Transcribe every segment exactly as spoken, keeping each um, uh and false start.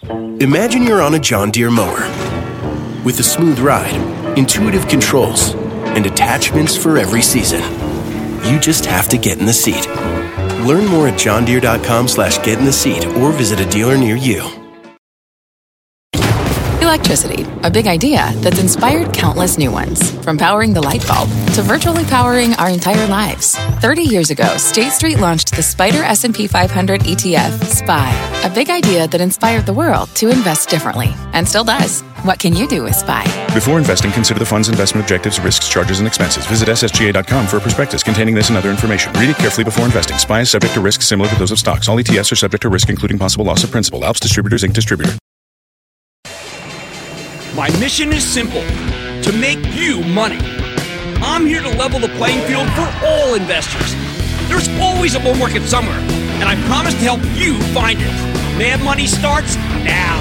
Imagine you're on a John Deere mower. With a smooth ride, intuitive controls, and attachments for every season. You just have to get in the seat. Learn more at johndeere.com slash get in the seat or visit a dealer near you. Electricity, a big idea that's inspired countless new ones. From powering the light bulb to virtually powering our entire lives. thirty years ago, State Street launched the Spider S and P five hundred E T F, S P Y, a big idea that inspired the world to invest differently, and still does. What can you do with S P Y? Before investing, consider the fund's investment objectives, risks, charges, and expenses. Visit S S G A dot com for a prospectus containing this and other information. Read it carefully before investing. S P Y is subject to risks similar to those of stocks. All E T Fs are subject to risk, including possible loss of principal. Alps Distributors, Incorporated. Distributor. My mission is simple, to make you money. I'm here to level the playing field for all investors. There's always a bull market somewhere, and I promise to help you find it. Mad Money starts now.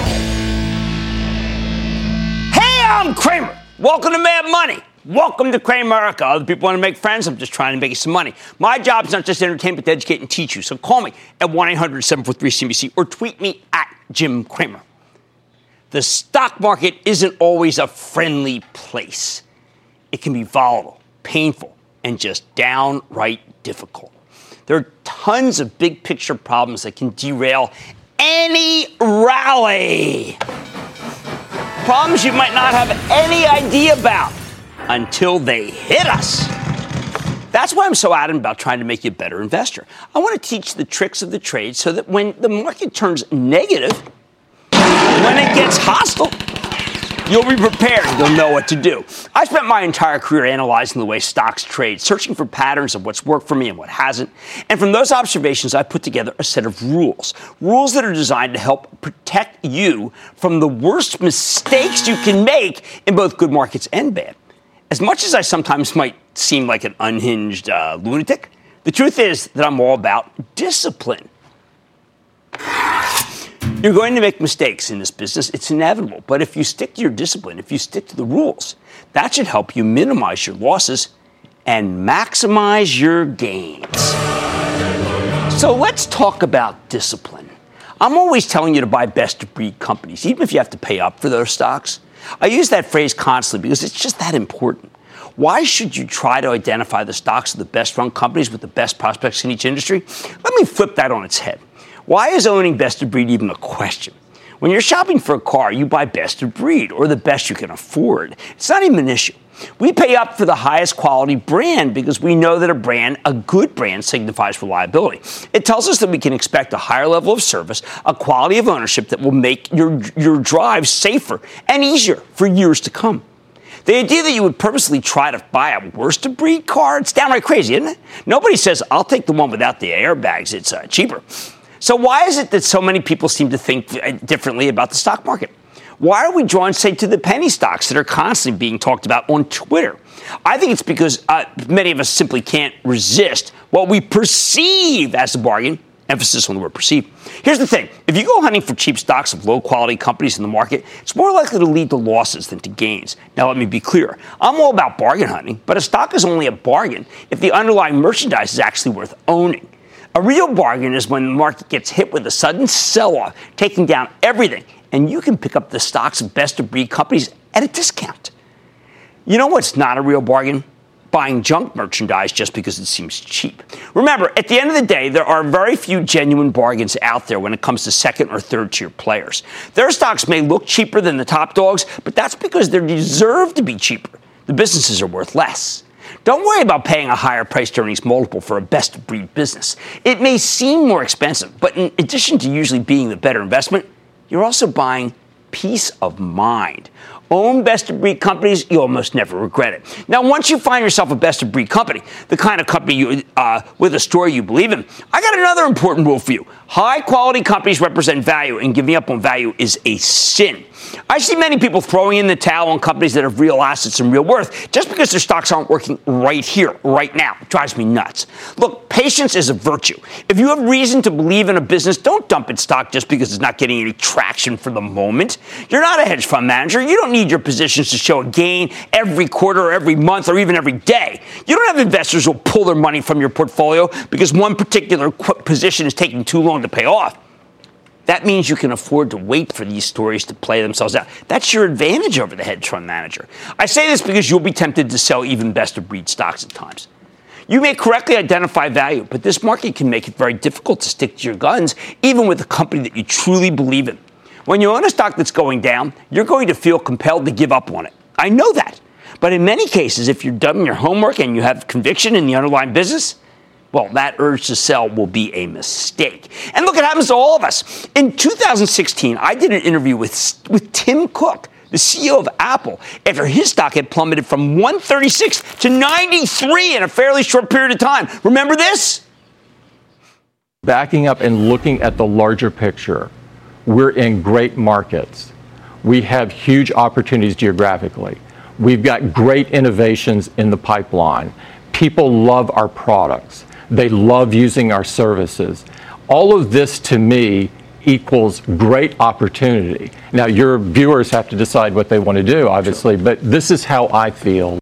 Hey, I'm Cramer. Welcome to Mad Money. Welcome to Cramerica. Other people want to make friends. I'm just trying to make you some money. My job is not just to entertain, but to educate and teach you. So call me at one eight hundred seven four three C B C or tweet me at Jim Cramer. The stock market isn't always a friendly place. It can be volatile, painful, and just downright difficult. There are tons of big picture problems that can derail any rally. Problems you might not have any idea about until they hit us. That's why I'm so adamant about trying to make you a better investor. I want to teach the tricks of the trade so that when the market turns negative, when it gets hostile, you'll be prepared. You'll know what to do. I spent my entire career analyzing the way stocks trade, searching for patterns of what's worked for me and what hasn't. And from those observations, I put together a set of rules. Rules that are designed to help protect you from the worst mistakes you can make in both good markets and bad. As much as I sometimes might seem like an unhinged uh, lunatic, the truth is that I'm all about discipline. You're going to make mistakes in this business. It's inevitable. But if you stick to your discipline, if you stick to the rules, that should help you minimize your losses and maximize your gains. So let's talk about discipline. I'm always telling you to buy best-of-breed companies, even if you have to pay up for those stocks. I use that phrase constantly because it's just that important. Why should you try to identify the stocks of the best-run companies with the best prospects in each industry? Let me flip that on its head. Why is owning best of breed even a question? When you're shopping for a car, you buy best of breed or the best you can afford. It's not even an issue. We pay up for the highest quality brand because we know that a brand, a good brand, signifies reliability. It tells us that we can expect a higher level of service, a quality of ownership that will make your, your drive safer and easier for years to come. The idea that you would purposely try to buy a worst-of-breed car, it's downright crazy, isn't it? Nobody says, I'll take the one without the airbags. It's uh, cheaper. So why is it that so many people seem to think differently about the stock market? Why are we drawn, say, to the penny stocks that are constantly being talked about on Twitter? I think it's because uh, many of us simply can't resist what we perceive as a bargain. Emphasis on the word perceive. Here's the thing. If you go hunting for cheap stocks of low-quality companies in the market, it's more likely to lead to losses than to gains. Now, let me be clear. I'm all about bargain hunting, but a stock is only a bargain if the underlying merchandise is actually worth owning. A real bargain is when the market gets hit with a sudden sell-off, taking down everything, and you can pick up the stocks of best-of-breed companies at a discount. You know what's not a real bargain? Buying junk merchandise just because it seems cheap. Remember, at the end of the day, there are very few genuine bargains out there when it comes to second or third-tier players. Their stocks may look cheaper than the top dogs, but that's because they deserve to be cheaper. The businesses are worth less. Don't worry about paying a higher price-to-earnings multiple for a best-of-breed business. It may seem more expensive, but in addition to usually being the better investment, you're also buying peace of mind. Own best-of-breed companies, you almost never regret it. Now, once you find yourself a best-of-breed company, the kind of company you, uh, with a story you believe in, I got another important rule for you. High-quality companies represent value, and giving up on value is a sin. I see many people throwing in the towel on companies that have real assets and real worth just because their stocks aren't working right here, right now. It drives me nuts. Look, patience is a virtue. If you have reason to believe in a business, don't dump its stock just because it's not getting any traction for the moment. You're not a hedge fund manager. You don't need your positions to show a gain every quarter or every month or even every day. You don't have investors who will pull their money from your portfolio because one particular position is taking too long to pay off. That means you can afford to wait for these stories to play themselves out. That's your advantage over the hedge fund manager. I say this because you'll be tempted to sell even best-of-breed stocks at times. You may correctly identify value, but this market can make it very difficult to stick to your guns, even with a company that you truly believe in. When you own a stock that's going down, you're going to feel compelled to give up on it. I know that. But in many cases, if you've done your homework and you have conviction in the underlying business, well, that urge to sell will be a mistake. And look, it happens to all of us. In two thousand sixteen, I did an interview with, with Tim Cook, the C E O of Apple, after his stock had plummeted from one thirty-six to ninety-three in a fairly short period of time. Remember this? Backing up and looking at the larger picture, we're in great markets. We have huge opportunities geographically. We've got great innovations in the pipeline. People love our products. They love using our services. All of this, to me, equals great opportunity. Now, your viewers have to decide what they want to do, obviously, but this is how I feel.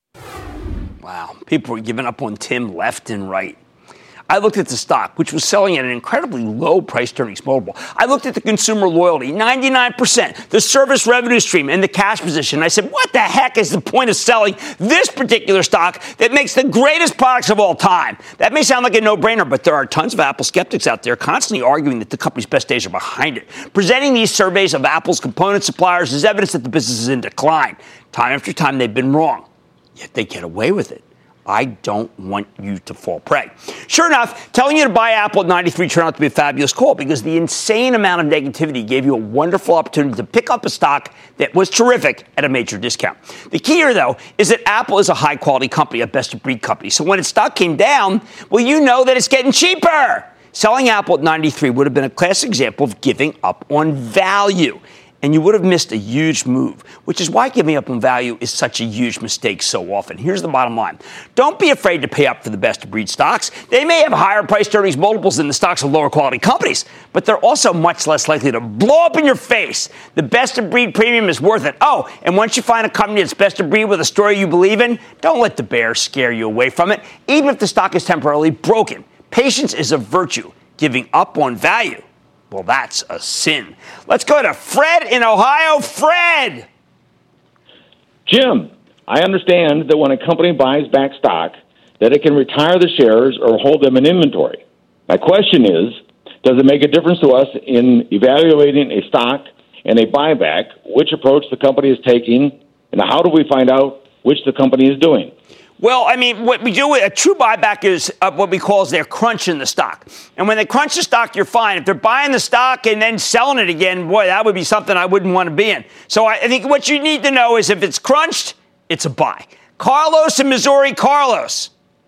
Wow. People were giving up on Tim left and right. I looked at the stock, which was selling at an incredibly low price-to-earnings multiple. I looked at the consumer loyalty, ninety-nine percent, the service revenue stream, and the cash position. I said, what the heck is the point of selling this particular stock that makes the greatest products of all time? That may sound like a no-brainer, but there are tons of Apple skeptics out there constantly arguing that the company's best days are behind it. Presenting these surveys of Apple's component suppliers is evidence that the business is in decline. Time after time, they've been wrong, yet they get away with it. I don't want you to fall prey. Sure enough, telling you to buy Apple at ninety-three turned out to be a fabulous call because the insane amount of negativity gave you a wonderful opportunity to pick up a stock that was terrific at a major discount. The key here, though, is that Apple is a high-quality company, a best-of-breed company. So when its stock came down, well, you know that it's getting cheaper. Selling Apple at ninety-three would have been a classic example of giving up on value. And you would have missed a huge move, which is why giving up on value is such a huge mistake so often. Here's the bottom line. Don't be afraid to pay up for the best-of-breed stocks. They may have higher price-to-earnings multiples than the stocks of lower-quality companies, but they're also much less likely to blow up in your face. The best-of-breed premium is worth it. Oh, and once you find a company that's best-of-breed with a story you believe in, don't let the bears scare you away from it, even if the stock is temporarily broken. Patience is a virtue. Giving up on value, well, that's a sin. Let's go to Fred in Ohio. Fred! Jim, I understand that when a company buys back stock, that it can retire the shares or hold them in inventory. My question is, does it make a difference to us in evaluating a stock and a buyback, which approach the company is taking, and how do we find out which the company is doing? Well, I mean, what we do with a true buyback is uh, what we call is they're crunching the stock. And when they crunch the stock, you're fine. If they're buying the stock and then selling it again, boy, that would be something I wouldn't want to be in. So I, I think what you need to know is if it's crunched, it's a buy. Carlos in Missouri. Carlos.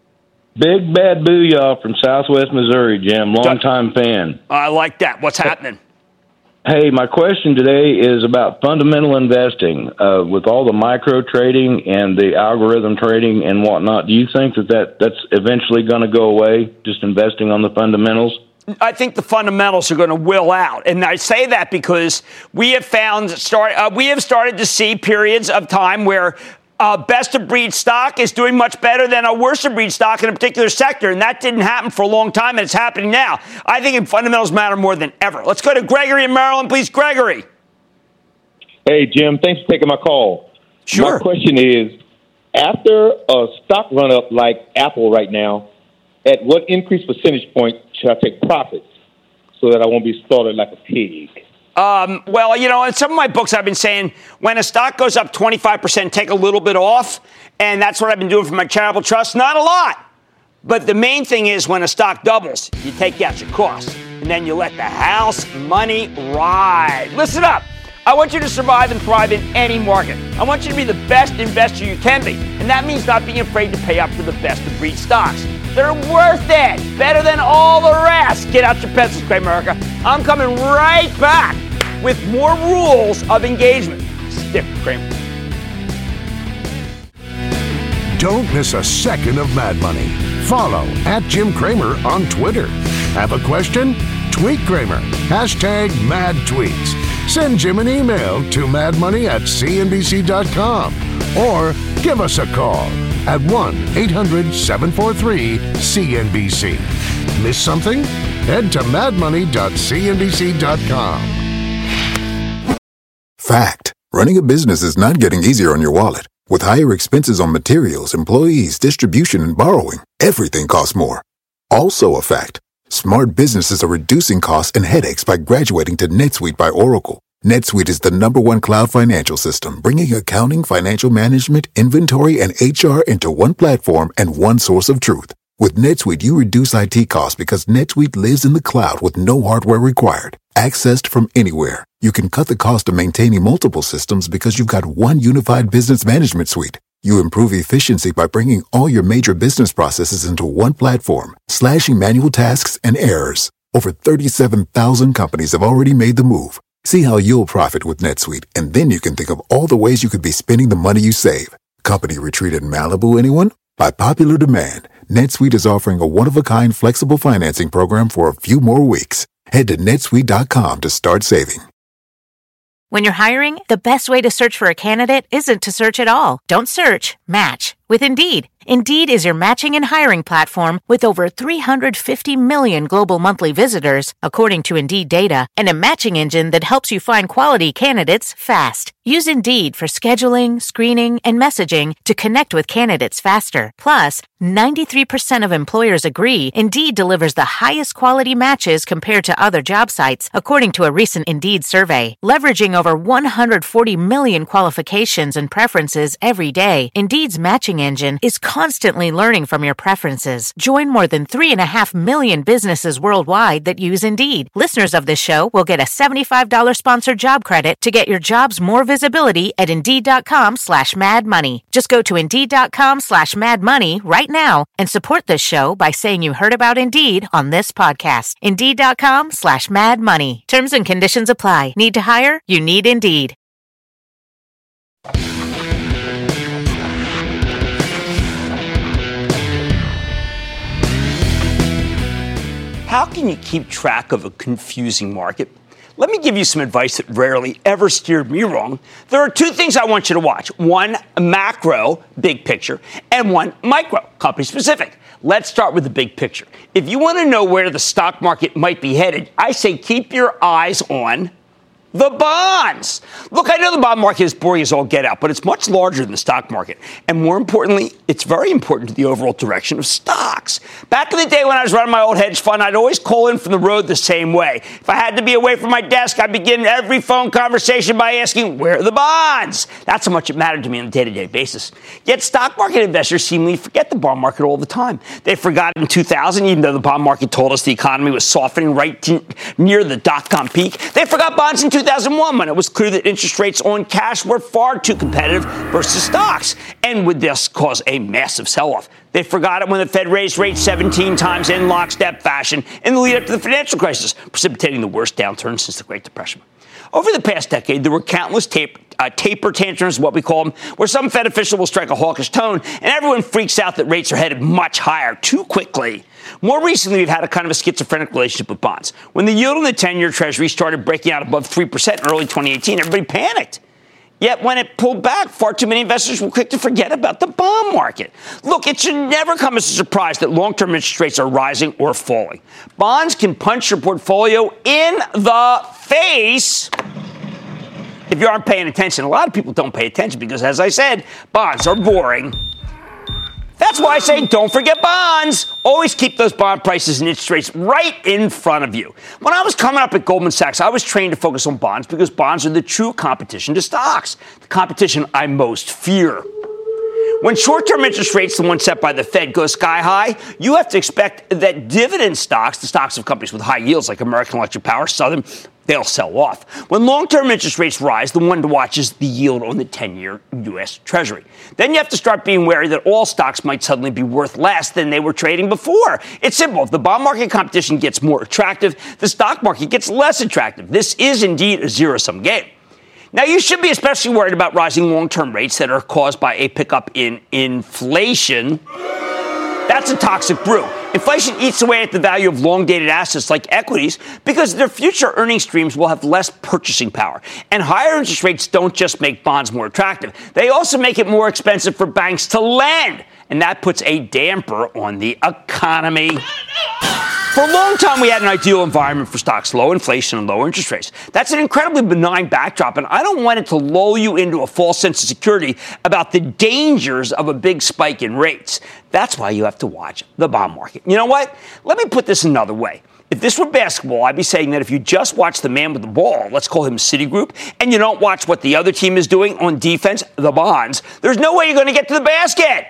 Big bad booyah from Southwest Missouri, Jim. Longtime fan. I like that. What's happening? Hey, my question today is about fundamental investing. Uh, with all the micro trading and the algorithm trading and whatnot, do you think that, that that's eventually going to go away, just investing on the fundamentals? I think the fundamentals are going to will out. And I say that because we have found start uh, we have started to see periods of time where Uh, best-of-breed stock is doing much better than a worst-of-breed stock in a particular sector, and that didn't happen for a long time, and it's happening now. I think fundamentals matter more than ever. Let's go to Gregory in Maryland, please. Gregory. Hey, Jim, thanks for taking my call. Sure. My question is, after a stock run-up like Apple right now, at what increased percentage point should I take profits so that I won't be slaughtered like a pig? Um, well, you know, in some of my books, I've been saying when a stock goes up twenty-five percent, take a little bit off. And that's what I've been doing for my charitable trust. Not a lot. But the main thing is when a stock doubles, you take out your costs. And then you let the house money ride. Listen up. I want you to survive and thrive in any market. I want you to be the best investor you can be. And that means not being afraid to pay up for the best of breed stocks. They're worth it. Better than all the rest. Get out your pencils, Great America. I'm coming right back with more rules of engagement. Stick with Cramer. Don't miss a second of Mad Money. Follow at Jim Cramer on Twitter. Have a question? Tweet Cramer. Hashtag Mad Tweets. Send Jim an email to madmoney at c n b c dot com or give us a call at one eight hundred seven four three C N B C. Miss something? Head to mad money dot c n b c dot com. Fact. Running a business is not getting easier on your wallet. With higher expenses on materials, employees, distribution, and borrowing, everything costs more. Also a fact. Smart businesses are reducing costs and headaches by graduating to NetSuite by Oracle. NetSuite is the number one cloud financial system, bringing accounting, financial management, inventory, and H R into one platform and one source of truth. With NetSuite, you reduce I T costs because NetSuite lives in the cloud with no hardware required. Accessed from anywhere. You can cut the cost of maintaining multiple systems because you've got one unified business management suite. You improve efficiency by bringing all your major business processes into one platform, slashing manual tasks and errors. Over thirty-seven thousand companies have already made the move. See how you'll profit with NetSuite, and then you can think of all the ways you could be spending the money you save. Company retreat in Malibu, anyone? By popular demand, NetSuite is offering a one-of-a-kind flexible financing program for a few more weeks. Head to netsuite dot com to start saving. When you're hiring, the best way to search for a candidate isn't to search at all. Don't search, match with Indeed. Indeed is your matching and hiring platform with over three hundred fifty million global monthly visitors, according to Indeed data, and a matching engine that helps you find quality candidates fast. Use Indeed for scheduling, screening, and messaging to connect with candidates faster. Plus, ninety-three percent of employers agree Indeed delivers the highest quality matches compared to other job sites, according to a recent Indeed survey. Leveraging over one hundred forty million qualifications and preferences every day, Indeed's matching engine is constantly learning from your preferences. Join more than three and a half million businesses worldwide that use Indeed. Listeners of this show will get a seventy-five dollars sponsored job credit to get your jobs more visibility at Indeed.com slash Mad Money. Just go to Indeed.com slash Mad Money right now and support this show by saying you heard about Indeed on this podcast. Indeed.com slash Mad Money. Terms and conditions apply. Need to hire? You need Indeed. How can you keep track of a confusing market? Let me give you some advice that rarely ever steered me wrong. There are two things I want you to watch. One, macro, big picture, and one, micro, company specific. Let's start with the big picture. If you want to know where the stock market might be headed, I say keep your eyes on the bonds. Look, I know the bond market is boring as all get out, but it's much larger than the stock market. And more importantly, it's very important to the overall direction of stocks. Back in the day when I was running my old hedge fund, I'd always call in from the road the same way. If I had to be away from my desk, I'd begin every phone conversation by asking, where are the bonds? That's how much it mattered to me on a day-to-day basis. Yet stock market investors seemingly forget the bond market all the time. They forgot in two thousand, even though the bond market told us the economy was softening right to, near the dot-com peak. They forgot bonds in two thousand one when it was clear that interest rates on cash were far too competitive versus stocks and would thus cause a massive sell-off. They forgot it when the Fed raised rates seventeen times in lockstep fashion in the lead up to the financial crisis, precipitating the worst downturn since the Great Depression. Over the past decade, there were countless tape, uh, taper tantrums, what we call them, where some Fed official will strike a hawkish tone, and everyone freaks out that rates are headed much higher too quickly. More recently, we've had a kind of a schizophrenic relationship with bonds. When the yield on the ten-year Treasury started breaking out above three percent in early twenty eighteen, everybody panicked. Yet when it pulled back, far too many investors were quick to forget about the bond market. Look, it should never come as a surprise that long-term interest rates are rising or falling. Bonds can punch your portfolio in the face if you aren't paying attention. A lot of people don't pay attention because, as I said, bonds are boring. That's why I say don't forget bonds. Always keep those bond prices and interest rates right in front of you. When I was coming up at Goldman Sachs, I was trained to focus on bonds because bonds are the true competition to stocks, the competition I most fear. When short-term interest rates, the one set by the Fed, go sky high, you have to expect that dividend stocks, the stocks of companies with high yields like American Electric Power, Southern, they'll sell off. When long-term interest rates rise, the one to watch is the yield on the ten-year U S Treasury. Then you have to start being wary that all stocks might suddenly be worth less than they were trading before. It's simple. If the bond market competition gets more attractive, the stock market gets less attractive. This is indeed a zero-sum game. Now, you should be especially worried about rising long-term rates that are caused by a pickup in inflation. That's a toxic brew. Inflation eats away at the value of long-dated assets like equities because their future earning streams will have less purchasing power. And higher interest rates don't just make bonds more attractive. They also make it more expensive for banks to lend. And that puts a damper on the economy. For a long time, we had an ideal environment for stocks, low inflation and low interest rates. That's an incredibly benign backdrop, and I don't want it to lull you into a false sense of security about the dangers of a big spike in rates. That's why you have to watch the bond market. You know what? Let me put this another way. If this were basketball, I'd be saying that if you just watch the man with the ball, let's call him Citigroup, and you don't watch what the other team is doing on defense, the bonds, there's no way you're going to get to the basket.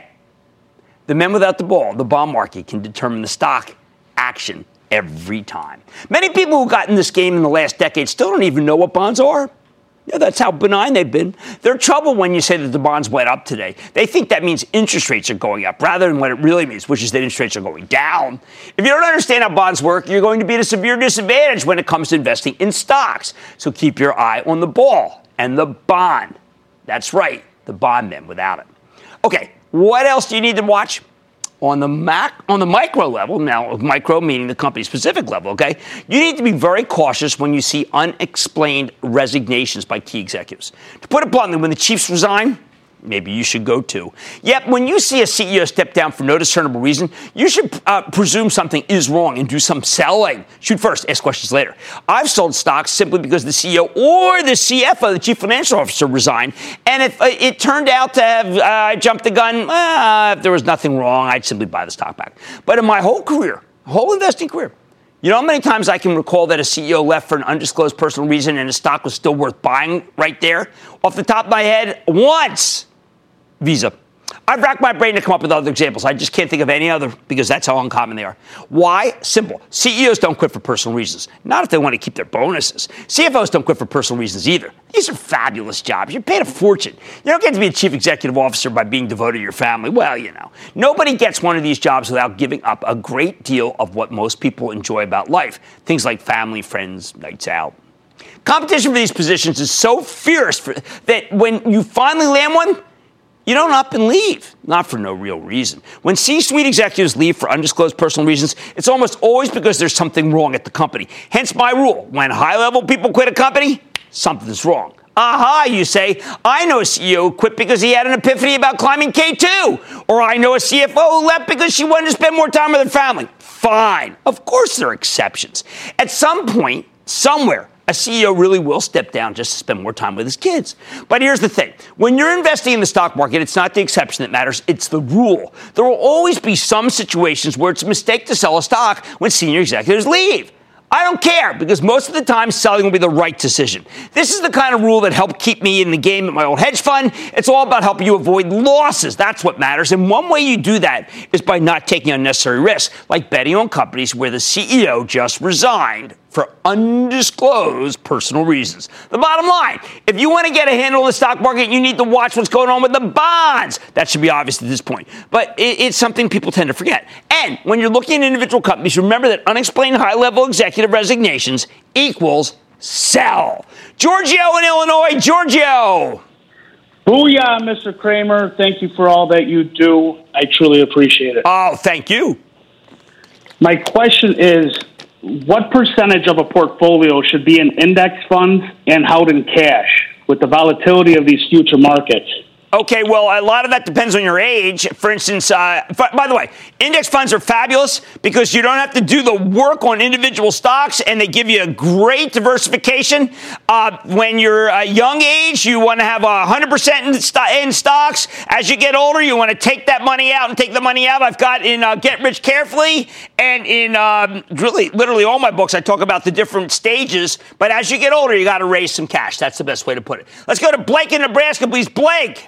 The men without the ball, the bond market, can determine the stock action every time. Many people who got in this game in the last decade still don't even know what bonds are. Yeah, that's how benign they've been. They're in trouble when you say that the bonds went up today. They think that means interest rates are going up rather than what it really means, which is that interest rates are going down. If you don't understand how bonds work, you're going to be at a severe disadvantage when it comes to investing in stocks. So keep your eye on the ball and the bond. That's right, the bond men without it. Okay, what else do you need to watch? On the mac, on the micro level, now micro meaning the company-specific level, okay, you need to be very cautious when you see unexplained resignations by key executives. To put it bluntly, when the chiefs resign, maybe you should go too. Yet, when you see a C E O step down for no discernible reason, you should uh, presume something is wrong and do some selling. Shoot first, ask questions later. I've sold stocks simply because the C E O or the C F O, the chief financial officer, resigned, and if uh, it turned out to have uh, jumped the gun, uh, if there was nothing wrong, I'd simply buy the stock back. But in my whole career, whole investing career, you know how many times I can recall that a C E O left for an undisclosed personal reason and his stock was still worth buying right there? Off the top of my head, once. Visa. I've racked my brain to come up with other examples. I just can't think of any other because that's how uncommon they are. Why? Simple. C E Os don't quit for personal reasons. Not if they want to keep their bonuses. C F Os don't quit for personal reasons either. These are fabulous jobs. You're paid a fortune. You don't get to be a chief executive officer by being devoted to your family. Well, you know. Nobody gets one of these jobs without giving up a great deal of what most people enjoy about life. Things like family, friends, nights out. Competition for these positions is so fierce for, that when you finally land one, you don't up and leave, not for no real reason. When C-suite executives leave for undisclosed personal reasons, it's almost always because there's something wrong at the company. Hence my rule, when high-level people quit a company, something's wrong. Aha, you say, I know a C E O who quit because he had an epiphany about climbing K two. Or I know a C F O who left because she wanted to spend more time with her family. Fine. Of course there are exceptions. At some point, somewhere, a C E O really will step down just to spend more time with his kids. But here's the thing. When you're investing in the stock market, it's not the exception that matters. It's the rule. There will always be some situations where it's a mistake to sell a stock when senior executives leave. I don't care, because most of the time, selling will be the right decision. This is the kind of rule that helped keep me in the game at my old hedge fund. It's all about helping you avoid losses. That's what matters. And one way you do that is by not taking unnecessary risks, like betting on companies where the C E O just resigned for undisclosed personal reasons. The bottom line, if you want to get a handle on the stock market, you need to watch what's going on with the bonds. That should be obvious at this point. But it, it's something people tend to forget. And when you're looking at individual companies, remember that unexplained high-level executive resignations equals sell. Giorgio in Illinois. Giorgio. Booyah, Mister Cramer. Thank you for all that you do. I truly appreciate it. Oh, thank you. My question is, what percentage of a portfolio should be in index funds and held in cash with the volatility of these future markets? Okay, well, a lot of that depends on your age. For instance, uh, by the way, index funds are fabulous because you don't have to do the work on individual stocks, and they give you a great diversification. Uh, when you're a young age, you want to have one hundred percent in, st- in stocks. As you get older, you want to take that money out and take the money out. I've got in uh, Get Rich Carefully, and in um, really, literally all my books, I talk about the different stages. But as you get older, you got to raise some cash. That's the best way to put it. Let's go to Blake in Nebraska, please. Blake.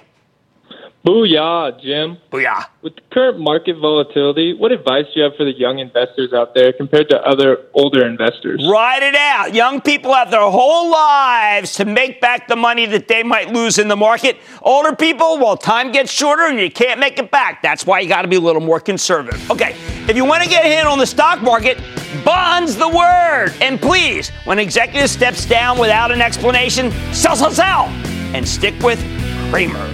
Booyah, Jim. Booyah. With the current market volatility, what advice do you have for the young investors out there compared to other older investors? Write it out. Young people have their whole lives to make back the money that they might lose in the market. Older people, well, time gets shorter and you can't make it back. That's why you got to be a little more conservative. Okay, if you want to get a handle on the stock market, bonds the word. And please, when an executive steps down without an explanation, sell, sell, sell, and stick with Cramer.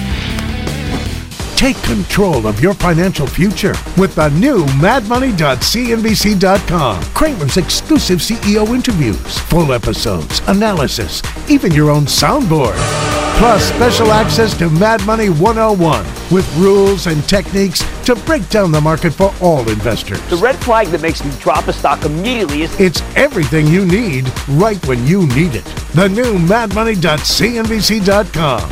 Take control of your financial future with the new mad money dot C N B C dot com. Cramer's exclusive C E O interviews, full episodes, analysis, even your own soundboard. Plus, special access to Mad Money one oh one with rules and techniques to break down the market for all investors. The red flag that makes me drop a stock immediately is... It's everything you need right when you need it. The new mad money dot c n b c dot com.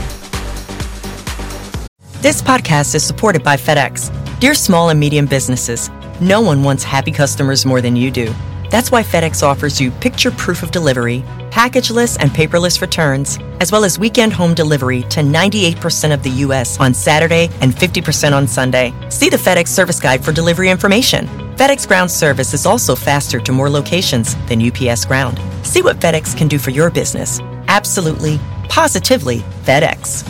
This podcast is supported by FedEx. Dear small and medium businesses, no one wants happy customers more than you do. That's why FedEx offers you picture proof of delivery, packageless and paperless returns, as well as weekend home delivery to ninety-eight percent of the U S on Saturday and fifty percent on Sunday. See the FedEx service guide for delivery information. FedEx Ground service is also faster to more locations than U P S Ground. See what FedEx can do for your business. Absolutely, positively FedEx.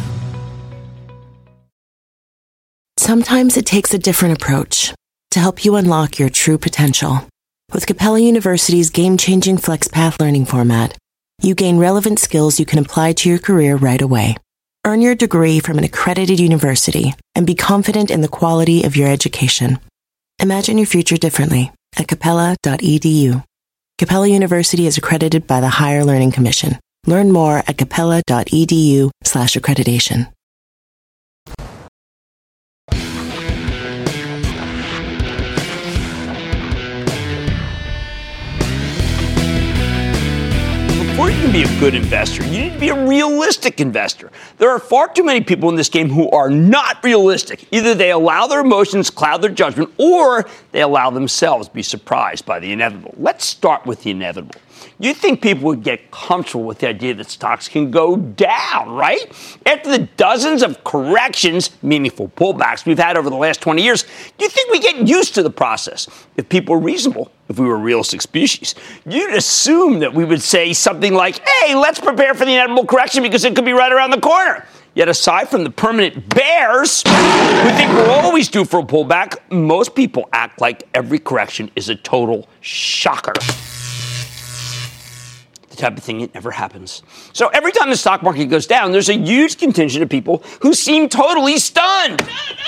Sometimes it takes a different approach to help you unlock your true potential. With Capella University's game-changing FlexPath learning format, you gain relevant skills you can apply to your career right away. Earn your degree from an accredited university and be confident in the quality of your education. Imagine your future differently at capella dot e d u. Capella University is accredited by the Higher Learning Commission. Learn more at capella dot e d u slash accreditation. Before you can be a good investor, you need to be a realistic investor. There are far too many people in this game who are not realistic. Either they allow their emotions cloud their judgment, or they allow themselves to be surprised by the inevitable. Let's start with the inevitable. You'd think people would get comfortable with the idea that stocks can go down, right? After the dozens of corrections, meaningful pullbacks we've had over the last twenty years, you'd think we get used to the process. If people were reasonable, if we were a realistic species, you'd assume that we would say something like, hey, let's prepare for the inevitable correction because it could be right around the corner. Yet aside from the permanent bears who think we're always due for a pullback, most people act like every correction is a total shocker. The type of thing that never happens. So every time the stock market goes down, there's a huge contingent of people who seem totally stunned.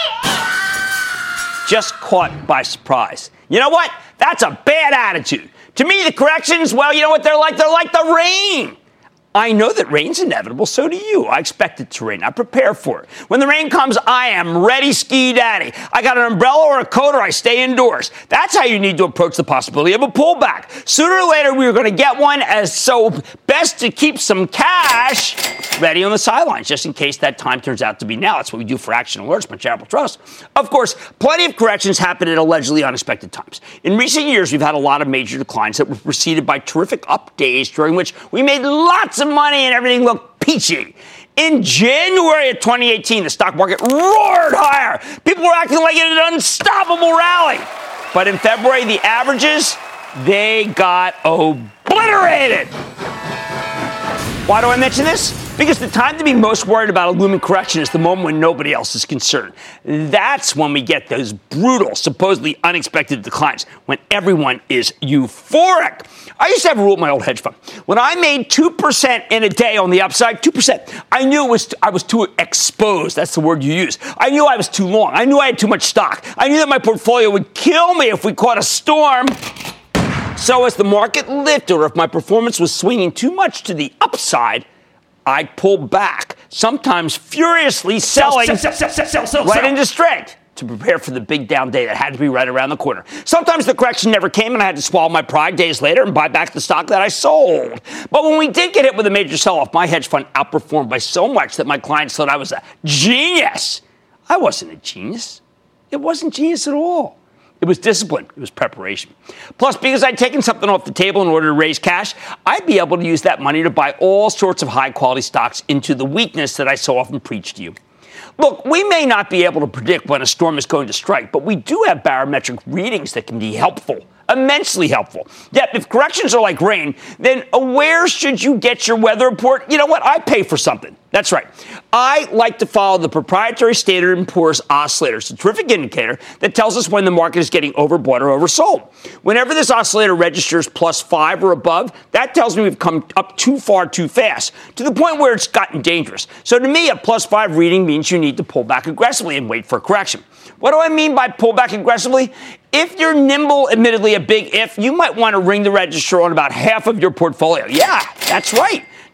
Just caught by surprise. You know what? That's a bad attitude. To me, the corrections, well, you know what they're like? They're like the rain. I know that rain's inevitable, so do you. I expect it to rain. I prepare for it. When the rain comes, I am ready, ski daddy. I got an umbrella or a coat, or I stay indoors. That's how you need to approach the possibility of a pullback. Sooner or later, we are going to get one, as so best to keep some cash ready on the sidelines, just in case that time turns out to be now. That's what we do for Action Alerts, my charitable trust. Of course, plenty of corrections happen at allegedly unexpected times. In recent years, we've had a lot of major declines that were preceded by terrific up days during which we made lots of money and everything looked peachy. In January of twenty eighteen, the stock market roared higher. People were acting like an unstoppable rally. But in February, the averages, they got obliterated. Why do I mention this? Because the time to be most worried about a looming correction is the moment when nobody else is concerned. That's when we get those brutal, supposedly unexpected declines, when everyone is euphoric. I used to have a rule at my old hedge fund. When I made two percent in a day on the upside, two percent, I knew it was I was too exposed. That's the word you use. I knew I was too long. I knew I had too much stock. I knew that my portfolio would kill me if we caught a storm. So as the market lifted, or if my performance was swinging too much to the upside, I'd pull back, sometimes furiously selling sell, sell, sell, sell, sell, sell, right into strength to prepare for the big down day that had to be right around the corner. Sometimes the correction never came, and I had to swallow my pride days later and buy back the stock that I sold. But when we did get hit with a major sell-off, my hedge fund outperformed by so much that my clients thought I was a genius. I wasn't a genius. It wasn't genius at all. It was discipline. It was preparation. Plus, because I'd taken something off the table in order to raise cash, I'd be able to use that money to buy all sorts of high-quality stocks into the weakness that I so often preach to you. Look, we may not be able to predict when a storm is going to strike, but we do have barometric readings that can be helpful, immensely helpful. Yet, if corrections are like rain, then where should you get your weather report? You know what? I pay for something. That's right. I like to follow the proprietary Standard and Poor's oscillator. It's a terrific indicator that tells us when the market is getting overbought or oversold. Whenever this oscillator registers plus five or above, that tells me we've come up too far too fast, to the point where it's gotten dangerous. So to me, a plus five reading means you need to pull back aggressively and wait for a correction. What do I mean by pull back aggressively? If you're nimble, admittedly a big if, you might want to ring the register on about half of your portfolio. Yeah, that's right.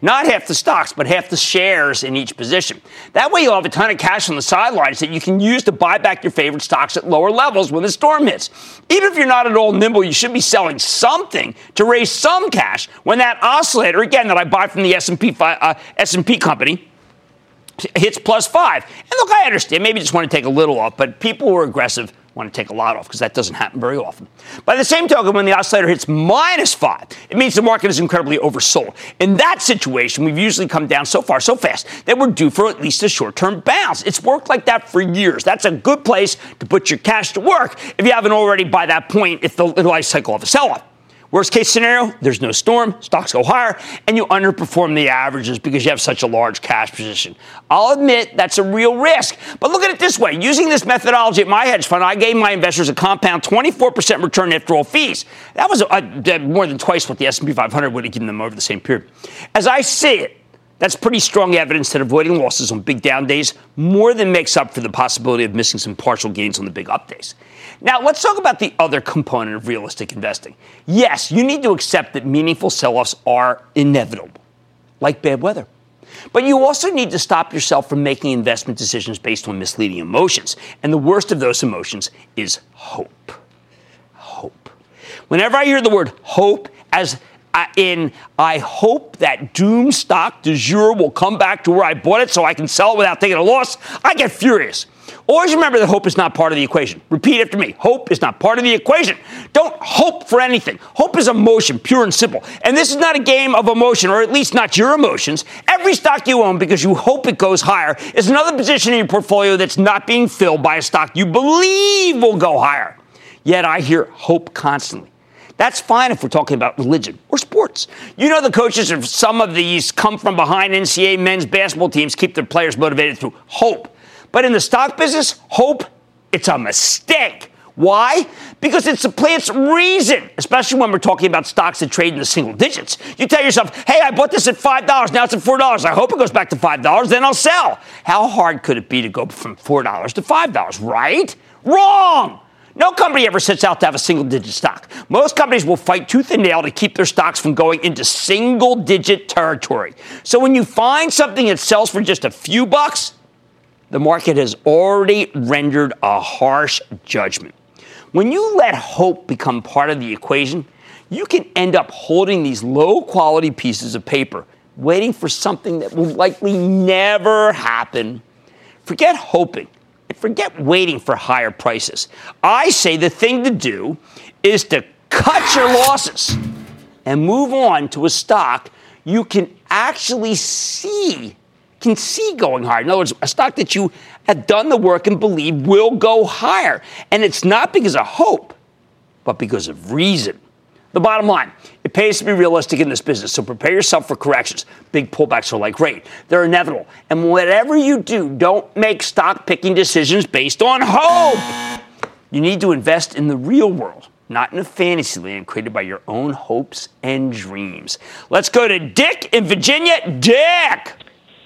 Not half the stocks, but half the shares in each position. That way you'll have a ton of cash on the sidelines that you can use to buy back your favorite stocks at lower levels when the storm hits. Even if you're not at all nimble, you should be selling something to raise some cash when that oscillator, again, that I buy from the S and P uh, S and P company, hits plus five. And look, I understand. Maybe you just want to take a little off, but people who are aggressive want to take a lot off because that doesn't happen very often. By the same token, when the oscillator hits minus five, it means the market is incredibly oversold. In that situation, we've usually come down so far, so fast, that we're due for at least a short-term bounce. It's worked like that for years. That's a good place to put your cash to work if you haven't already by that point, if the life cycle of a sell-off. Worst case scenario, there's no storm, stocks go higher, and you underperform the averages because you have such a large cash position. I'll admit that's a real risk, but look at it this way. Using this methodology at my hedge fund, I gave my investors a compound twenty-four percent return after all fees. That was uh, more than twice what the S and P five hundred would have given them over the same period. As I see it, that's pretty strong evidence that avoiding losses on big down days more than makes up for the possibility of missing some partial gains on the big up days. Now, let's talk about the other component of realistic investing. Yes, you need to accept that meaningful sell-offs are inevitable, like bad weather. But you also need to stop yourself from making investment decisions based on misleading emotions. And the worst of those emotions is hope. Hope. Whenever I hear the word hope, as uh, in I hope that doom stock du jour will come back to where I bought it so I can sell it without taking a loss, I get furious. Always remember that hope is not part of the equation. Repeat after me. Hope is not part of the equation. Don't hope for anything. Hope is emotion, pure and simple. And this is not a game of emotion, or at least not your emotions. Every stock you own because you hope it goes higher is another position in your portfolio that's not being filled by a stock you believe will go higher. Yet I hear hope constantly. That's fine if we're talking about religion or sports. You know the coaches of some of these come from behind N C double A men's basketball teams keep their players motivated through hope. But in the stock business, hope, it's a mistake. Why? Because it supplants reason, especially when we're talking about stocks that trade in the single digits. You tell yourself, hey, I bought this at five dollars, now it's at four dollars. I hope it goes back to five dollars, then I'll sell. How hard could it be to go from four dollars to five dollars, right? Wrong! No company ever sets out to have a single-digit stock. Most companies will fight tooth and nail to keep their stocks from going into single-digit territory. So when you find something that sells for just a few bucks, the market has already rendered a harsh judgment. When you let hope become part of the equation, you can end up holding these low-quality pieces of paper, waiting for something that will likely never happen. Forget hoping. Forget waiting for higher prices. I say the thing to do is to cut your losses and move on to a stock you can actually see, can see going higher. In other words, a stock that you have done the work and believe will go higher. And it's not because of hope, but because of reason. The bottom line, it pays to be realistic in this business, so prepare yourself for corrections. Big pullbacks are like rain. They're inevitable. And whatever you do, don't make stock-picking decisions based on hope. You need to invest in the real world, not in a fantasy land created by your own hopes and dreams. Let's go to Dick in Virginia. Dick!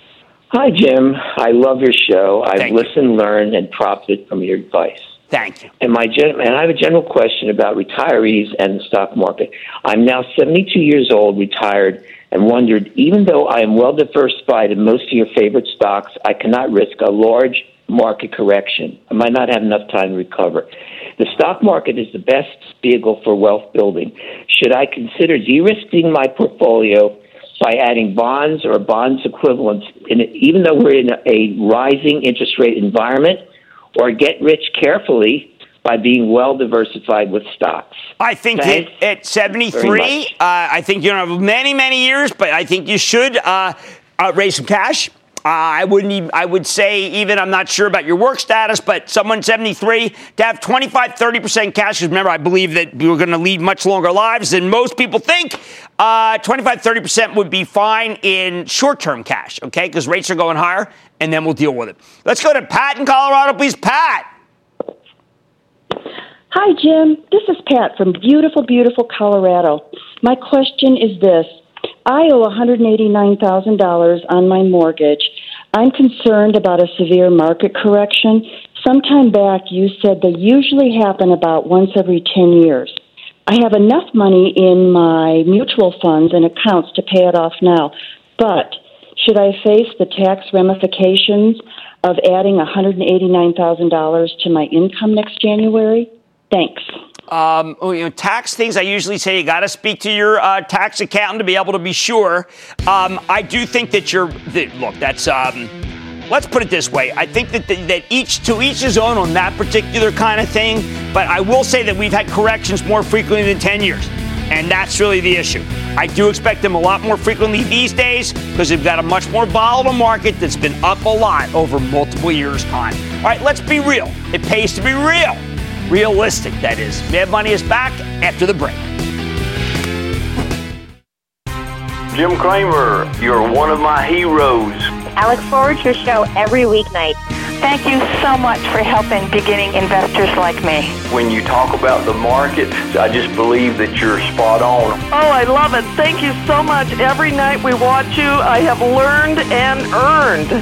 Hi, Jim. I love your show. I've Thank listened, you. learned, and profited from your advice. Thank you. And my gen- and I have a general question about retirees and the stock market. I'm now seventy-two years old, retired, and wondered, even though I am well diversified in most of your favorite stocks, I cannot risk a large market correction. I might not have enough time to recover. The stock market is the best vehicle for wealth building. Should I consider de-risking my portfolio by adding bonds or bonds equivalents, in it, even though we're in a rising interest rate environment, or get rich carefully by being well diversified with stocks? I think that at seventy-three, uh, I think you don't have many, many years, but I think you should uh, uh, raise some cash. Uh, I wouldn't even, I would say even, I'm not sure about your work status, but someone seventy-three to have twenty-five, thirty percent cash. Because remember, I believe that we're going to lead much longer lives than most people think. Uh, twenty-five, thirty percent would be fine in short-term cash, okay? Because rates are going higher, and then we'll deal with it. Let's go to Pat in Colorado, please. Pat. Hi, Jim. This is Pat from beautiful, beautiful Colorado. My question is this. I owe one hundred eighty-nine thousand dollars on my mortgage. I'm concerned about a severe market correction. Sometime back, you said they usually happen about once every ten years. I have enough money in my mutual funds and accounts to pay it off now. But should I face the tax ramifications of adding one hundred eighty-nine thousand dollars to my income next January? Thanks. Um, you know, tax things, I usually say you got to speak to your uh, tax accountant to be able to be sure. Um, I do think that you're, that, look, that's, um, let's put it this way. I think that, the, that each, to each his own on that particular kind of thing. But I will say that we've had corrections more frequently than ten years. And that's really the issue. I do expect them a lot more frequently these days because they've got a much more volatile market that's been up a lot over multiple years' time. All right, let's be real. It pays to be real. Realistic, that is. Mad Money is back after the break. Jim Cramer, you're one of my heroes. I look forward to your show every weeknight. Thank you so much for helping beginning investors like me. When you talk about the market, I just believe that you're spot on. Oh, I love it. Thank you so much. Every night we watch you, I have learned and earned.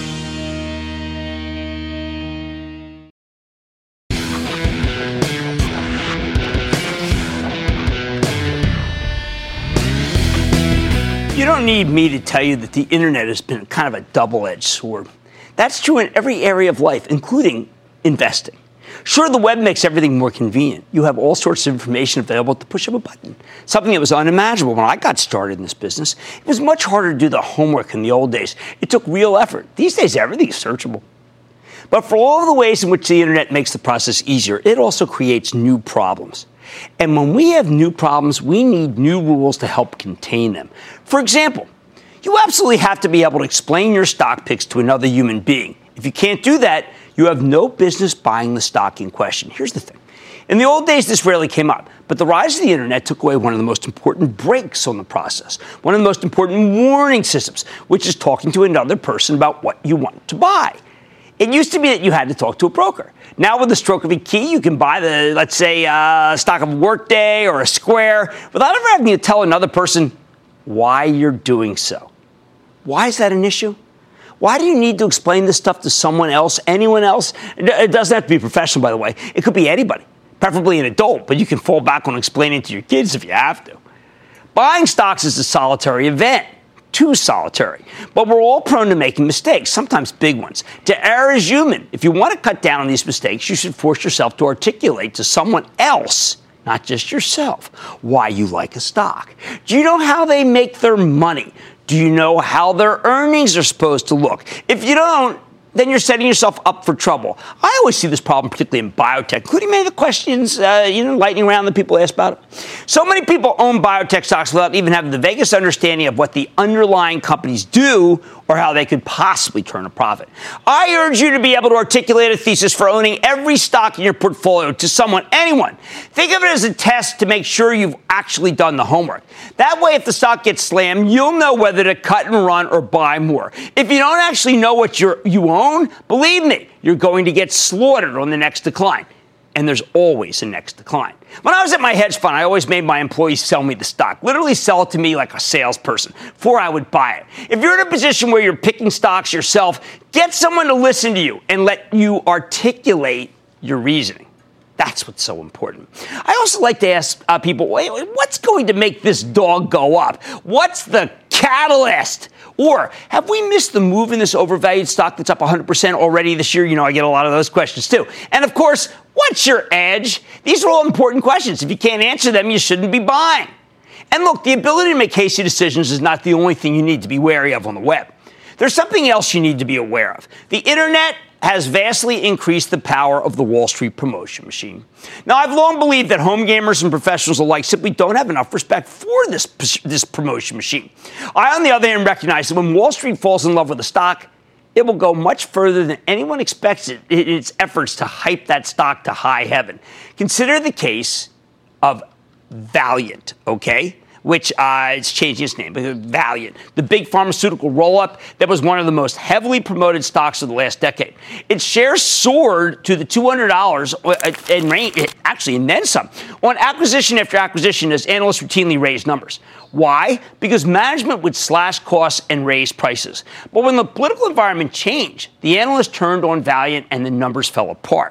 You don't need me to tell you that the internet has been kind of a double-edged sword. That's true in every area of life, including investing. Sure, the web makes everything more convenient. You have all sorts of information available at the push of a button, something that was unimaginable when I got started in this business. It was much harder to do the homework in the old days. It took real effort. These days, everything is searchable. But for all of the ways in which the internet makes the process easier, it also creates new problems. And when we have new problems, we need new rules to help contain them. For example, you absolutely have to be able to explain your stock picks to another human being. If you can't do that, you have no business buying the stock in question. Here's the thing. In the old days, this rarely came up, but the rise of the internet took away one of the most important brakes on the process, one of the most important warning systems, which is talking to another person about what you want to buy. It used to be that you had to talk to a broker. Now, with the stroke of a key, you can buy the, let's say, uh, stock of Workday or a Square without ever having to tell another person why you're doing so. Why is that an issue? Why do you need to explain this stuff to someone else, anyone else? It doesn't have to be professional, by the way. It could be anybody, preferably an adult, but you can fall back on explaining it to your kids if you have to. Buying stocks is a solitary event. Too solitary. But we're all prone to making mistakes, sometimes big ones. To err is human. If you want to cut down on these mistakes, you should force yourself to articulate to someone else, not just yourself, why you like a stock. Do you know how they make their money? Do you know how their earnings are supposed to look? If you don't, then you're setting yourself up for trouble. I always see this problem, particularly in biotech, including many of the questions, uh, you know, lightning round that people ask about it. So many people own biotech stocks without even having the vaguest understanding of what the underlying companies do or how they could possibly turn a profit. I urge you to be able to articulate a thesis for owning every stock in your portfolio to someone, anyone. Think of it as a test to make sure you've actually done the homework. That way, if the stock gets slammed, you'll know whether to cut and run or buy more. If you don't actually know what you're, you own, believe me, you're going to get slaughtered on the next decline. And there's always a next decline. When I was at my hedge fund, I always made my employees sell me the stock, literally sell it to me like a salesperson before I would buy it. If you're in a position where you're picking stocks yourself, get someone to listen to you and let you articulate your reasoning. That's what's so important. I also like to ask uh, people, what's going to make this dog go up? What's the catalyst? Or have we missed the move in this overvalued stock that's up one hundred percent already this year? You know, I get a lot of those questions too. And of course, what's your edge? These are all important questions. If you can't answer them, you shouldn't be buying. And look, the ability to make hasty decisions is not the only thing you need to be wary of on the web. There's something else you need to be aware of. The internet has vastly increased the power of the Wall Street promotion machine. Now, I've long believed that home gamers and professionals alike simply don't have enough respect for this, this promotion machine. I, on the other hand, recognize that when Wall Street falls in love with a stock, it will go much further than anyone expects it in its efforts to hype that stock to high heaven. Consider the case of Valeant, okay? Which uh, it's changing its name, but Valeant, the big pharmaceutical roll-up that was one of the most heavily promoted stocks of the last decade. Its shares soared to the two hundred dollars and range, actually, and then some, on acquisition after acquisition as analysts routinely raised numbers. Why? Because management would slash costs and raise prices. But when the political environment changed, the analysts turned on Valeant and the numbers fell apart.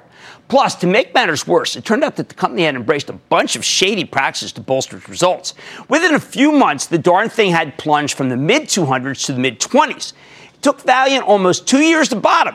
Plus, to make matters worse, it turned out that the company had embraced a bunch of shady practices to bolster its results. Within a few months, the darn thing had plunged from the mid two hundreds to the mid twenties. It took Valeant almost two years to bottom.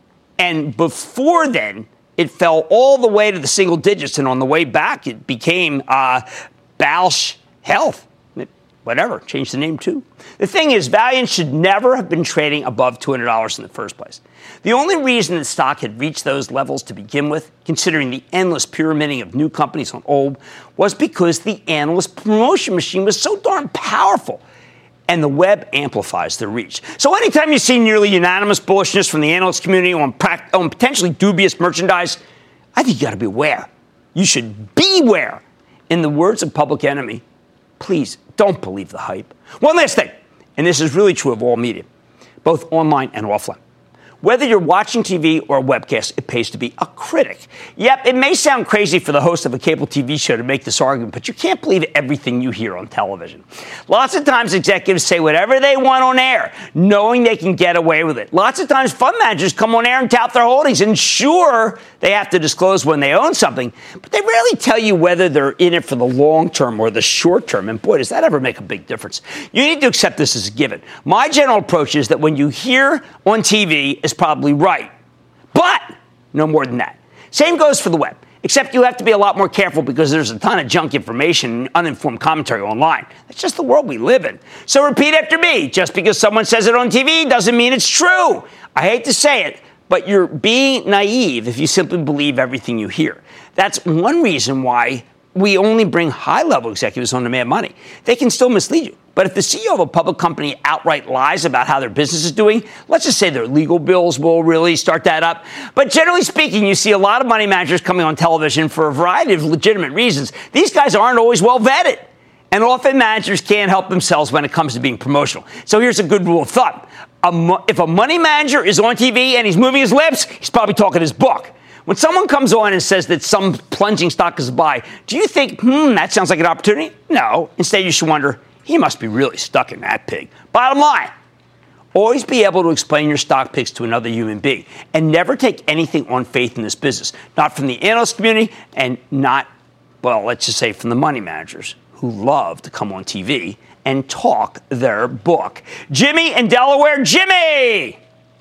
And before then, it fell all the way to the single digits. And on the way back, it became uh, Bausch Health. Whatever, changed the name too. The thing is, Valeant should never have been trading above two hundred dollars in the first place. The only reason the stock had reached those levels to begin with, considering the endless pyramiding of new companies on old, was because the analyst promotion machine was so darn powerful. And the web amplifies their reach. So anytime you see nearly unanimous bullishness from the analyst community on, pra- on potentially dubious merchandise, I think you got to be aware. You should beware. In the words of Public Enemy, please don't believe the hype. One last thing, and this is really true of all media, both online and offline. Whether you're watching T V or a webcast, it pays to be a critic. Yep, it may sound crazy for the host of a cable T V show to make this argument, but you can't believe everything you hear on television. Lots of times executives say whatever they want on air, knowing they can get away with it. Lots of times fund managers come on air and tout their holdings, and sure, they have to disclose when they own something, but they rarely tell you whether they're in it for the long term or the short term, and boy, does that ever make a big difference. You need to accept this as a given. My general approach is that when you hear on T V is probably right, but no more than that. Same goes for the web, except you have to be a lot more careful because there's a ton of junk information and uninformed commentary online. That's just the world we live in. So repeat after me. Just because someone says it on T V doesn't mean it's true. I hate to say it, but you're being naive if you simply believe everything you hear. That's one reason why we only bring high-level executives on to Mad Money. They can still mislead you. But if the C E O of a public company outright lies about how their business is doing, let's just say their legal bills will really start that up. But generally speaking, you see a lot of money managers coming on television for a variety of legitimate reasons. These guys aren't always well vetted. And often managers can't help themselves when it comes to being promotional. So here's a good rule of thumb. A mo- if a money manager is on T V and he's moving his lips, he's probably talking his book. When someone comes on and says that some plunging stock is a buy, do you think, hmm, that sounds like an opportunity? No. Instead, you should wonder, he must be really stuck in that pig. Bottom line, always be able to explain your stock picks to another human being and never take anything on faith in this business. Not from the analyst community and not, well, let's just say from the money managers who love to come on T V and talk their book. Jimmy in Delaware. Jimmy!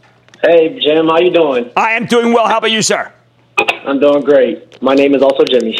Hey, Jim, how you doing? I am doing well. How about you, sir? I'm doing great. My name is also Jimmy.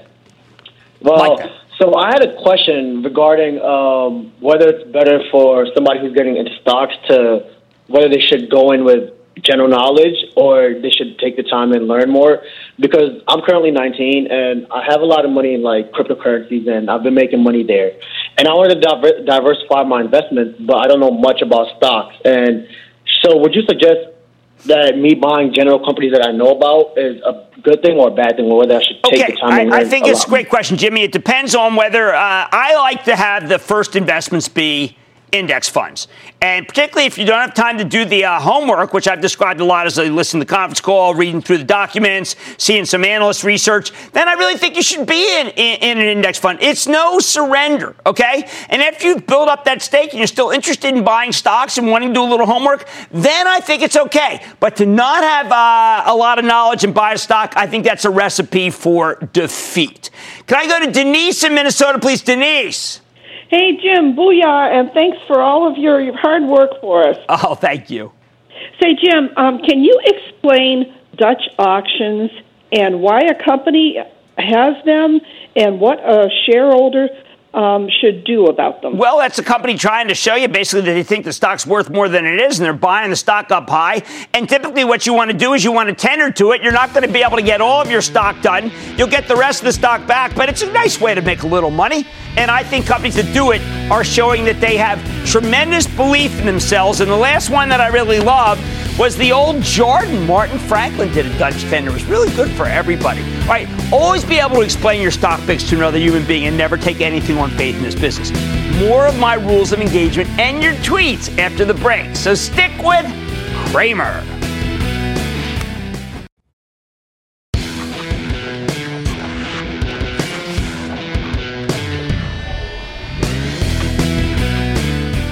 Well, like so I had a question regarding um, whether it's better for somebody who's getting into stocks to whether they should go in with general knowledge or they should take the time and learn more. Because I'm currently nineteen and I have a lot of money in like cryptocurrencies and I've been making money there. And I wanted to diver- diversify my investments, but I don't know much about stocks. And so would you suggest that me buying general companies that I know about is a good thing or a bad thing, or whether I should take okay, the time and I, learn I think a it's lot a great question, Jimmy. It depends on whether uh, I like to have the first investments be index funds. And particularly if you don't have time to do the uh, homework, which I've described a lot as I listen to the conference call, reading through the documents, seeing some analyst research, then I really think you should be in, in, in an index fund. It's no surrender, okay? And if you've built up that stake and you're still interested in buying stocks and wanting to do a little homework, then I think it's okay. But to not have uh, a lot of knowledge and buy a stock, I think that's a recipe for defeat. Can I go to Denise in Minnesota, please? Denise. Hey, Jim, booyah, and thanks for all of your, your hard work for us. Oh, thank you. Say, Jim, um, can you explain Dutch auctions and why a company has them and what a shareholder um, should do about them? Well, that's a company trying to show you basically that they think the stock's worth more than it is, and they're buying the stock up high. And typically what you want to do is you want to tender to it. You're not going to be able to get all of your stock done. You'll get the rest of the stock back, but it's a nice way to make a little money. And I think companies that do it are showing that they have tremendous belief in themselves. And the last one that I really loved was the old Jordan. Martin Franklin did a Dutch tender. It was really good for everybody. All right, always be able to explain your stock picks to another human being and never take anything on faith in this business. More of my rules of engagement and your tweets after the break. So stick with Cramer.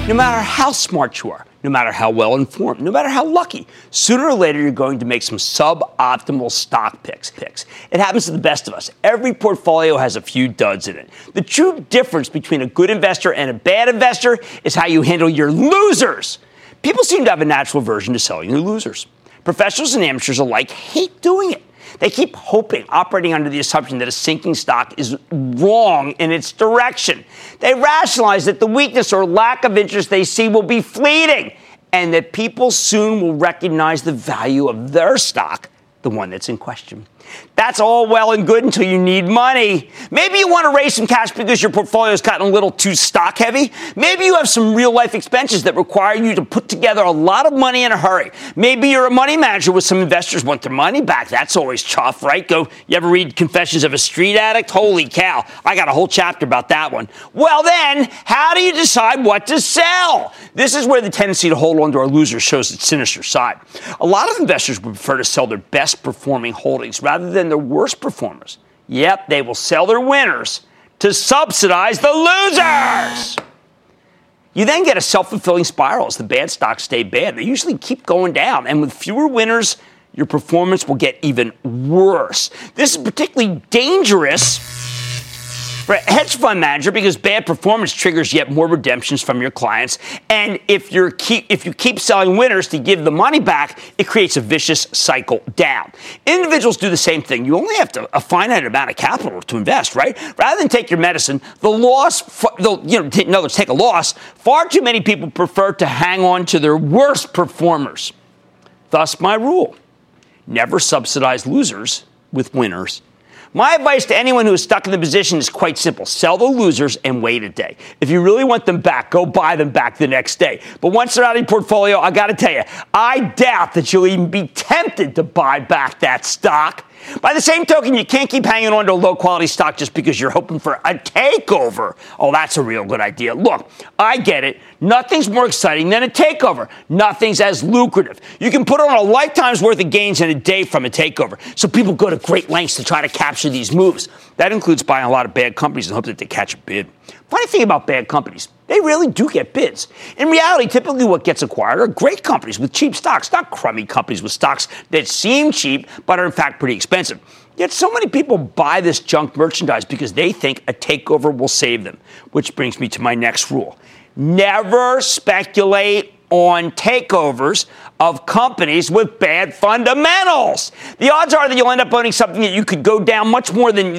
No matter how smart you are, no matter how well informed, no matter how lucky, sooner or later you're going to make some suboptimal stock picks. picks. It happens to the best of us. Every portfolio has a few duds in it. The true difference between a good investor and a bad investor is how you handle your losers. People seem to have a natural aversion to selling their losers. Professionals and amateurs alike hate doing it. They keep hoping, operating under the assumption that a sinking stock is wrong in its direction. They rationalize that the weakness or lack of interest they see will be fleeting and that people soon will recognize the value of their stock, the one that's in question. That's all well and good until you need money. Maybe you want to raise some cash because your portfolio has gotten a little too stock heavy. Maybe you have some real life expenses that require you to put together a lot of money in a hurry. Maybe you're a money manager with some investors want their money back. That's always tough, right? Go, you ever read Confessions of a Street Addict? Holy cow. I got a whole chapter about that one. Well then, how do you decide what to sell? This is where the tendency to hold on to our losers shows its sinister side. A lot of investors would prefer to sell their best performing holdings rather than their worst performers. Yep, they will sell their winners to subsidize the losers. You then get a self-fulfilling spiral as the bad stocks stay bad. They usually keep going down, and with fewer winners, your performance will get even worse. This is particularly dangerous for a hedge fund manager because bad performance triggers yet more redemptions from your clients. And if you're keep if you keep selling winners to give the money back, it creates a vicious cycle down. Individuals do the same thing. You only have to, a finite amount of capital to invest, right? Rather than take your medicine, the loss, the, you know, in other words, take a loss. Far too many people prefer to hang on to their worst performers. Thus, my rule: never subsidize losers with winners. My advice to anyone who is stuck in the position is quite simple. Sell the losers and wait a day. If you really want them back, go buy them back the next day. But once they're out of your portfolio, I got to tell you, I doubt that you'll even be tempted to buy back that stock. By the same token, you can't keep hanging on to a low-quality stock just because you're hoping for a takeover. Oh, that's a real good idea. Look, I get it. Nothing's more exciting than a takeover. Nothing's as lucrative. You can put on a lifetime's worth of gains in a day from a takeover. So people go to great lengths to try to capture these moves. That includes buying a lot of bad companies and hope that they catch a bid. Funny thing about bad companies, they really do get bids. In reality, typically what gets acquired are great companies with cheap stocks, not crummy companies with stocks that seem cheap but are in fact pretty expensive. Yet so many people buy this junk merchandise because they think a takeover will save them. Which brings me to my next rule. Never speculate on takeovers of companies with bad fundamentals. The odds are that you'll end up owning something that you could go down much more than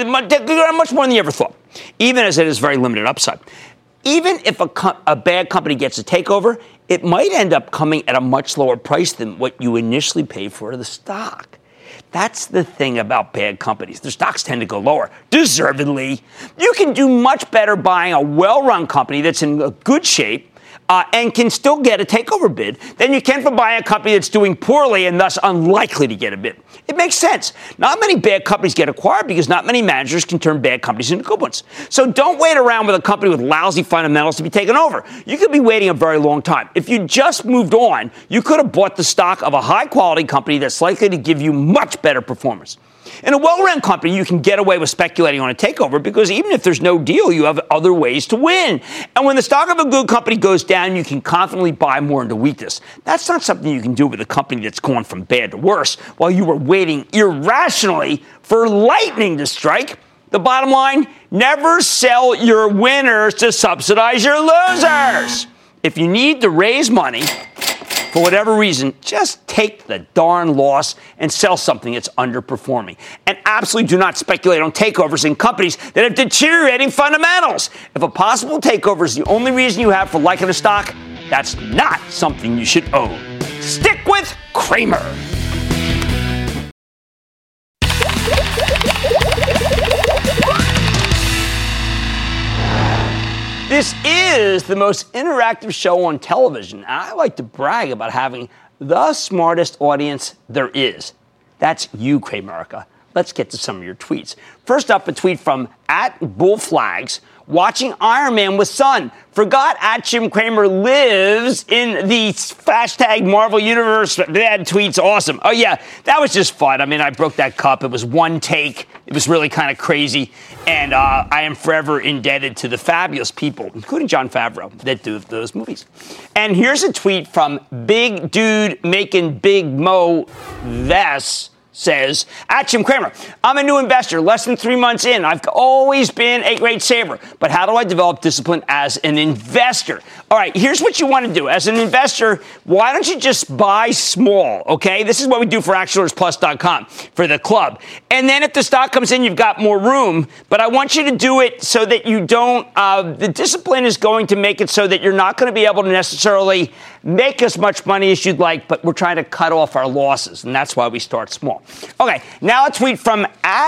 much more than you ever thought, even as it has very limited upside. Even if a, co- a bad company gets a takeover, it might end up coming at a much lower price than what you initially paid for the stock. That's the thing about bad companies. Their stocks tend to go lower, deservedly. You can do much better buying a well-run company that's in good shape Uh, and can still get a takeover bid than you can for buying a company that's doing poorly and thus unlikely to get a bid. It makes sense. Not many bad companies get acquired because not many managers can turn bad companies into good ones. So don't wait around with a company with lousy fundamentals to be taken over. You could be waiting a very long time. If you just moved on, you could have bought the stock of a high-quality company that's likely to give you much better performance. In a well-run company, you can get away with speculating on a takeover because even if there's no deal, you have other ways to win. And when the stock of a good company goes down, you can confidently buy more into weakness. That's not something you can do with a company that's gone from bad to worse while you were waiting irrationally for lightning to strike. The bottom line, never sell your winners to subsidize your losers. If you need to raise money, for whatever reason, just take the darn loss and sell something that's underperforming. And absolutely do not speculate on takeovers in companies that have deteriorating fundamentals. If a possible takeover is the only reason you have for liking a stock, that's not something you should own. Stick with Cramer. This is the most interactive show on television, and I like to brag about having the smartest audience there is. That's you, Cramerica. Let's get to some of your tweets. First up, a tweet from at Bullflags. watching Iron Man with son. Forgot at Jim Cramer lives in the hashtag Marvel Universe. Bad tweets, awesome. Oh, yeah, that was just fun. I mean, I broke that cup. It was one take. It was really kind of crazy. And uh, I am forever indebted to the fabulous people, including Jon Favreau, that do those movies. And here's a tweet from Big Dude Making Big Mo Vess. Says, at Jim Cramer, I'm a new investor, less than three months in. I've always been a great saver, but how do I develop discipline as an investor? All right, here's what you want to do. As an investor, why don't you just buy small, okay? This is what we do for action alerts plus dot com, for the club. And then if the stock comes in, you've got more room, but I want you to do it so that you don't, uh, the discipline is going to make it so that you're not going to be able to necessarily make as much money as you'd like, but we're trying to cut off our losses, and that's why we start small. Okay, now a tweet from at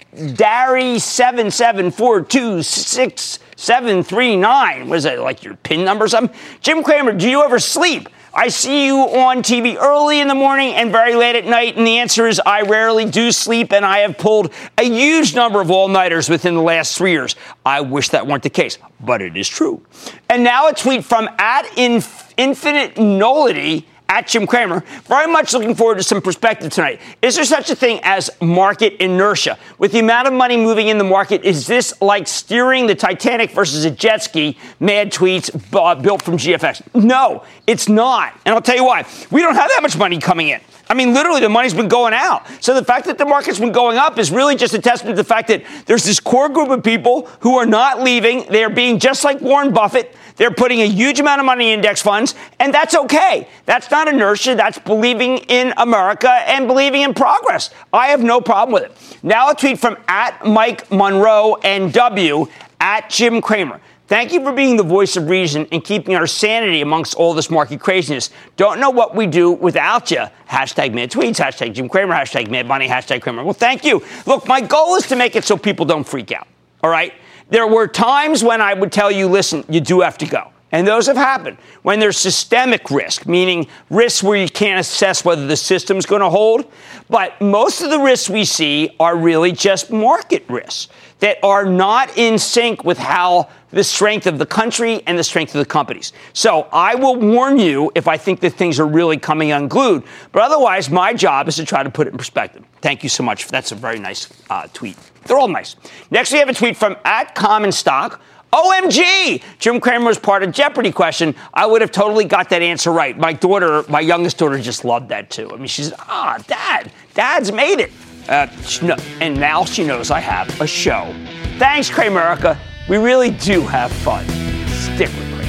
Dari seven seven four two six seven three nine. Was it like your PIN number or something? Jim Cramer, do you ever sleep? I see you on T V early in the morning and very late at night, and the answer is I rarely do sleep, and I have pulled a huge number of all-nighters within the last three years. I wish that weren't the case, but it is true. And now a tweet from at Inf- Infinite Nullity, at Jim Cramer. Very much looking forward to some perspective tonight. Is there such a thing as market inertia? With the amount of money moving in the market, is this like steering the Titanic versus a jet ski? Mad tweets uh, built from G F X. No, it's not. And I'll tell you why. We don't have that much money coming in. I mean, literally, the money's been going out. So the fact that the market's been going up is really just a testament to the fact that there's this core group of people who are not leaving. They are being just like Warren Buffett. They're putting a huge amount of money in index funds, and that's okay. That's not inertia. That's believing in America and believing in progress. I have no problem with it. Now a tweet from at Mike Monroe N W at Jim Cramer. Thank you for being the voice of reason and keeping our sanity amongst all this market craziness. Don't know what we do without you. Hashtag Mad Tweets, hashtag Jim Cramer, hashtag Mad Money, hashtag Cramer. Well, thank you. Look, my goal is to make it so people don't freak out. All right? There were times when I would tell you, listen, you do have to go. And those have happened. When there's systemic risk, meaning risks where you can't assess whether the system's going to hold. But most of the risks we see are really just market risks that are not in sync with how the strength of the country and the strength of the companies. So I will warn you if I think that things are really coming unglued. But otherwise, my job is to try to put it in perspective. Thank you so much. That's a very nice uh, tweet. They're all nice. Next, we have a tweet from at Common Stock. O M G! Jim Cramer was part of Jeopardy question. I would have totally got that answer right. My daughter, my youngest daughter, just loved that, too. I mean, she said, ah, Dad, Dad's made it. Uh, and now she knows I have a show. Thanks, Cramerica. We really do have fun. Stick with Cramer.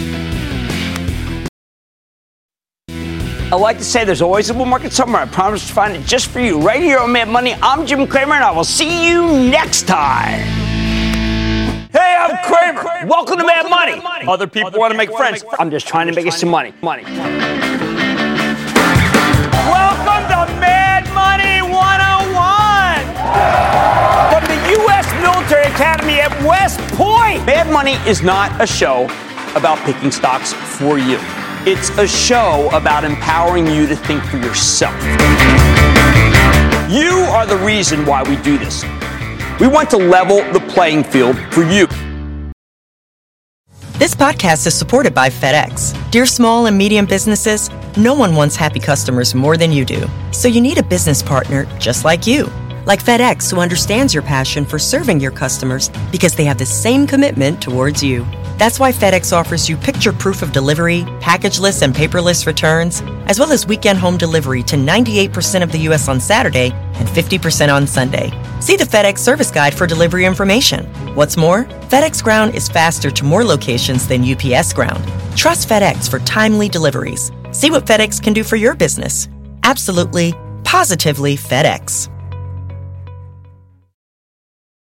I like to say there's always a bull market somewhere. I promise to find it just for you. Right here on Mad Money, I'm Jim Cramer, and I will see you next time. Hey, I'm Cramer. Welcome to Mad Money. Other people want to make friends. I'm just trying to make us some money. Money. Welcome to Mad Money one oh one. From the U S Military Academy at West Point. Mad Money is not a show about picking stocks for you. It's a show about empowering you to think for yourself. You are the reason why we do this. We want to level the playing field for you. This podcast is supported by FedEx. Dear small and medium businesses, no one wants happy customers more than you do. So you need a business partner just like you. Like FedEx, who understands your passion for serving your customers because they have the same commitment towards you. That's why FedEx offers you picture proof of delivery, packageless and paperless returns, as well as weekend home delivery to ninety-eight percent of the U S on Saturday and fifty percent on Sunday. See the FedEx service guide for delivery information. What's more, FedEx Ground is faster to more locations than U P S Ground. Trust FedEx for timely deliveries. See what FedEx can do for your business. Absolutely, positively FedEx.